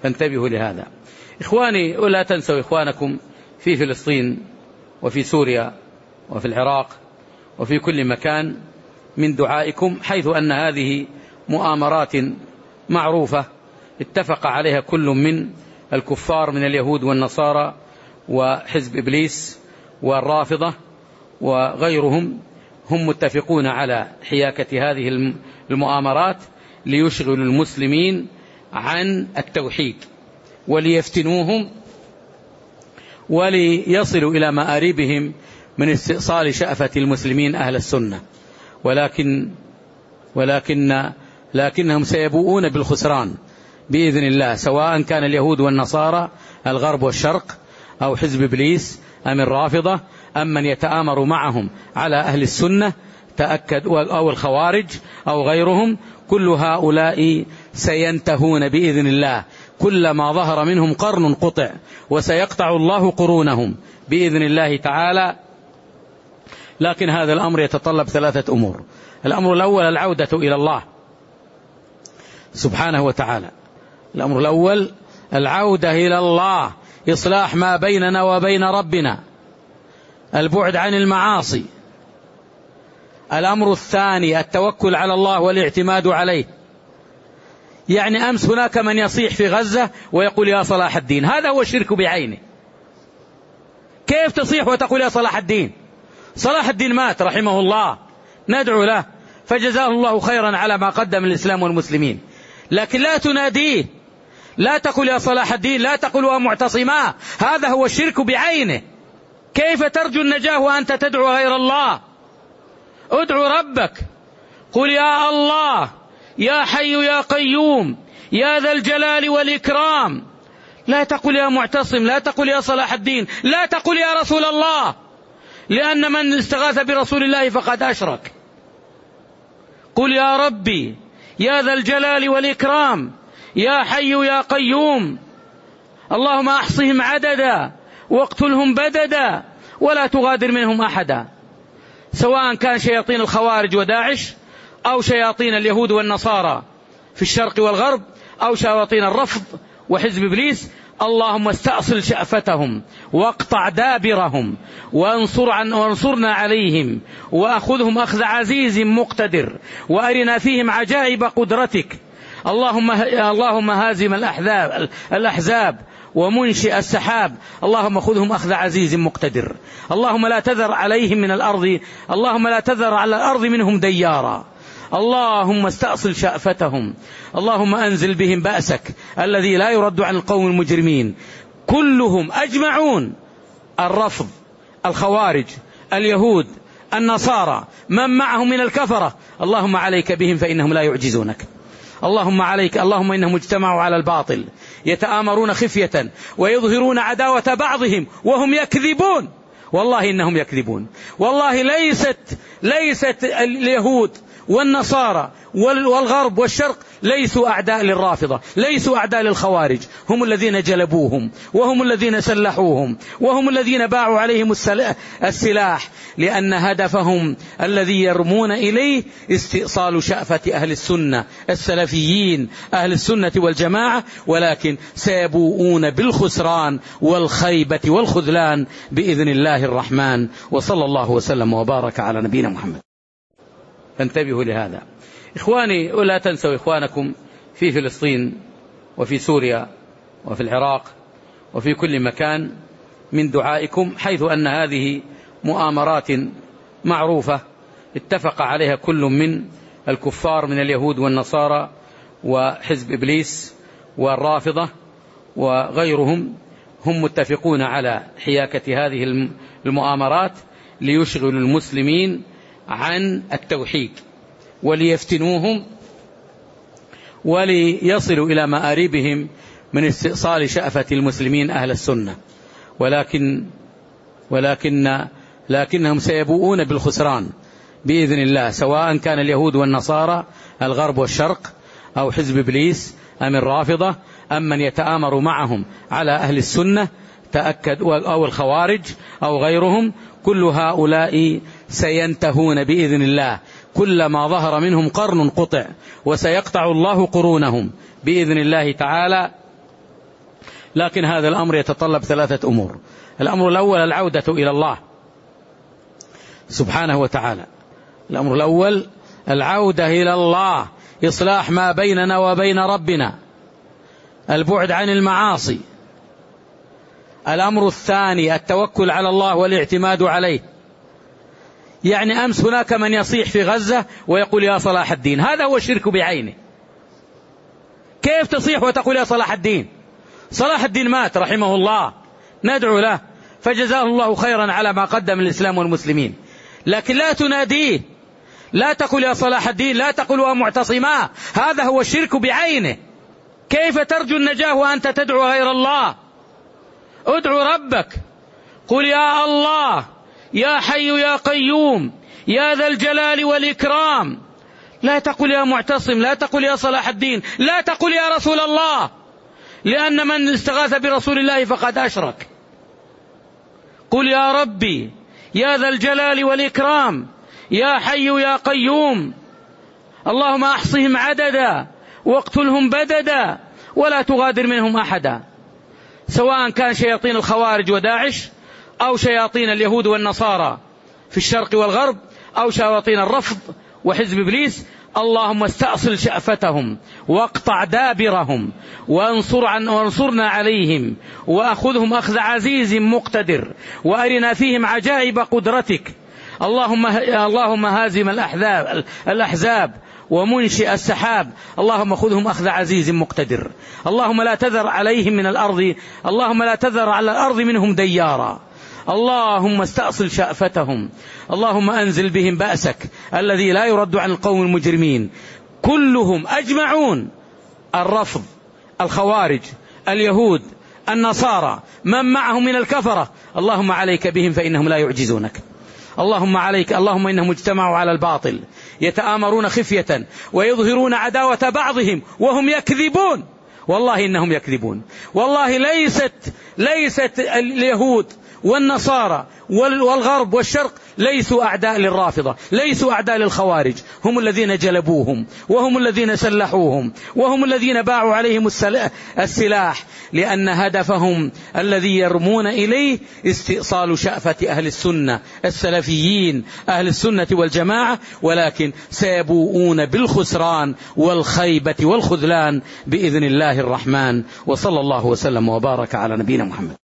فانتبهوا لهذا. إخواني، ولا تنسوا إخوانكم في فلسطين وفي سوريا وفي العراق وفي كل مكان من دعائكم، حيث أن هذه مؤامرات معروفة اتفق عليها كل من الكفار من اليهود والنصارى وحزب إبليس والرافضة وغيرهم، هم متفقون على حياكة هذه المؤامرات ليشغلوا المسلمين عن التوحيد وليفتنوهم وليصلوا إلى مآربهم من استئصال شأفة المسلمين أهل السنة، لكنهم سيبوؤون بالخسران بإذن الله، سواء كان اليهود والنصارى الغرب والشرق أو حزب إبليس أم الرافضة أم من يتآمر معهم على أهل السنة تأكد، أو الخوارج أو غيرهم. كل هؤلاء سينتهون بإذن الله، كلما ظهر منهم قرن قطع، وسيقطع الله قرونهم بإذن الله تعالى. لكن هذا الأمر يتطلب 3 أمور. الأمر الأول العودة إلى الله سبحانه وتعالى. الأمر الأول العودة إلى الله، إصلاح ما بيننا وبين ربنا، البعد عن المعاصي. الأمر الثاني التوكل على الله والاعتماد عليه. يعني أمس هناك من يصيح في غزة ويقول يا صلاح الدين، هذا هو الشرك بعينه. كيف تصيح وتقول يا صلاح الدين؟ صلاح الدين مات رحمه الله، ندعو له فجزاه الله خيرا على ما قدم الإسلام والمسلمين، لكن لا تناديه، لا تقل يا صلاح الدين، لا تقل ومعتصما، هذا هو الشرك بعينه. كيف ترجو النجاة وأنت تدعو غير الله؟ ادعو ربك، قل يا الله يا حي يا قيوم يا ذا الجلال والإكرام. لا تقل يا معتصم، لا تقل يا صلاح الدين، لا تقل يا رسول الله، لأن من استغاث برسول الله فقد أشرك. قل يا ربي يا ذا الجلال والإكرام يا حي يا قيوم، اللهم أحصهم عددا واقتلهم بددا ولا تغادر منهم أحدا. سواء كان شياطين الخوارج وداعش أو شياطين اليهود والنصارى في الشرق والغرب أو شياطين الرفض وحزب إبليس، اللهم استأصل شأفتهم واقطع دابرهم وانصرنا عليهم، وأخذهم أخذ عزيز مقتدر، وأرنا فيهم عجائب قدرتك. اللهم هازم الأحزاب ومنشئ السحاب، اللهم خذهم أخذ عزيز مقتدر. اللهم لا تذر عليهم من الأرض، اللهم لا تذر على الأرض منهم ديارا. اللهم استأصل شأفتهم، اللهم أنزل بهم بأسك الذي لا يرد عن القوم المجرمين كلهم أجمعون، الرفض الخوارج اليهود النصارى من معهم من الكفرة، اللهم عليك بهم فإنهم لا يعجزونك. اللهم عليك، اللهم إنهم اجتمعوا على الباطل يتآمرون خفية ويظهرون عداوة بعضهم وهم يكذبون، والله إنهم يكذبون. والله ليست اليهود والنصارى والغرب والشرق ليسوا أعداء للرافضة، ليسوا أعداء للخوارج، هم الذين جلبوهم وهم الذين سلحوهم وهم الذين باعوا عليهم السلاح، لأن هدفهم الذي يرمون إليه استئصال شأفة أهل السنة السلفيين أهل السنة والجماعة، ولكن سيبوؤون بالخسران والخيبة والخذلان بإذن الله الرحمن. وصلى الله وسلم وبارك على نبينا محمد. فانتبهوا لهذا. إخواني، ولا تنسوا إخوانكم في فلسطين وفي سوريا وفي العراق وفي كل مكان من دعائكم، حيث أن هذه مؤامرات معروفة اتفق عليها كل من الكفار من اليهود والنصارى وحزب إبليس والرافضة وغيرهم، هم متفقون على حياكة هذه المؤامرات ليشغلوا المسلمين عن التوحيد وليفتنوهم وليصلوا إلى مآربهم من استئصال شأفة المسلمين أهل السنة، لكنهم سيبوؤون بالخسران بإذن الله، سواء كان اليهود والنصارى الغرب والشرق أو حزب إبليس أم الرافضة أم من يتآمر معهم على أهل السنة تأكد، أو الخوارج أو غيرهم. كل هؤلاء سينتهون بإذن الله، كلما ظهر منهم قرن قطع، وسيقطع الله قرونهم بإذن الله تعالى. لكن هذا الأمر يتطلب 3 أمور. الأمر الأول العودة إلى الله سبحانه وتعالى. الأمر الأول العودة إلى الله، إصلاح ما بيننا وبين ربنا، البعد عن المعاصي. الأمر الثاني التوكل على الله والاعتماد عليه. يعني أمس هناك من يصيح في غزة ويقول يا صلاح الدين، هذا هو الشرك بعينه. كيف تصيح وتقول يا صلاح الدين؟ صلاح الدين مات رحمه الله، ندعو له فجزاه الله خيرا على ما قدم الإسلام والمسلمين، لكن لا تناديه، لا تقول يا صلاح الدين، لا تقول ومعتصما، هذا هو الشرك بعينه. كيف ترجو النجاة وأنت تدعو غير الله؟ ادعو ربك، قل يا الله يا حي يا قيوم يا ذا الجلال والإكرام. لا تقل يا معتصم، لا تقل يا صلاح الدين، لا تقل يا رسول الله، لأن من استغاث برسول الله فقد أشرك. قل يا ربي يا ذا الجلال والإكرام يا حي يا قيوم، اللهم أحصهم عددا واقتلهم بددا ولا تغادر منهم أحدا. سواء كان شياطين الخوارج وداعش، أو شياطين اليهود والنصارى في الشرق والغرب، أو شياطين الرفض وحزب إبليس، اللهم استأصل شأفتهم واقطع دابرهم وانصرنا عليهم، وأخذهم أخذ عزيز مقتدر، وأرنا فيهم عجائب قدرتك. اللهم هازم الأحزاب ومنشئ السحاب، اللهم خذهم أخذ عزيز مقتدر. اللهم لا تذر عليهم من الأرض، اللهم لا تذر على الأرض منهم ديارا. اللهم استأصل شأفتهم، اللهم أنزل بهم بأسك الذي لا يرد عن القوم المجرمين. كلهم أجمعون، الرفض، الخوارج، اليهود، النصارى، من معهم من الكفرة، اللهم عليك بهم فإنهم لا يعجزونك. اللهم عليك، اللهم إنهم اجتمعوا على الباطل، يتآمرون خفية ويظهرون عداوة بعضهم وهم يكذبون. والله إنهم يكذبون. والله ليست اليهود والنصارى والغرب والشرق ليسوا أعداء للرافضة، ليسوا أعداء للخوارج، هم الذين جلبوهم، وهم الذين سلحوهم، وهم الذين باعوا عليهم السلاح، لأن هدفهم الذي يرمون إليه استئصال شأفة أهل السنة السلفيين، أهل السنة والجماعة، ولكن سيبوؤون بالخسران والخيبة والخذلان بإذن الله الرحمن. وصلى الله وسلم وبارك على نبينا محمد.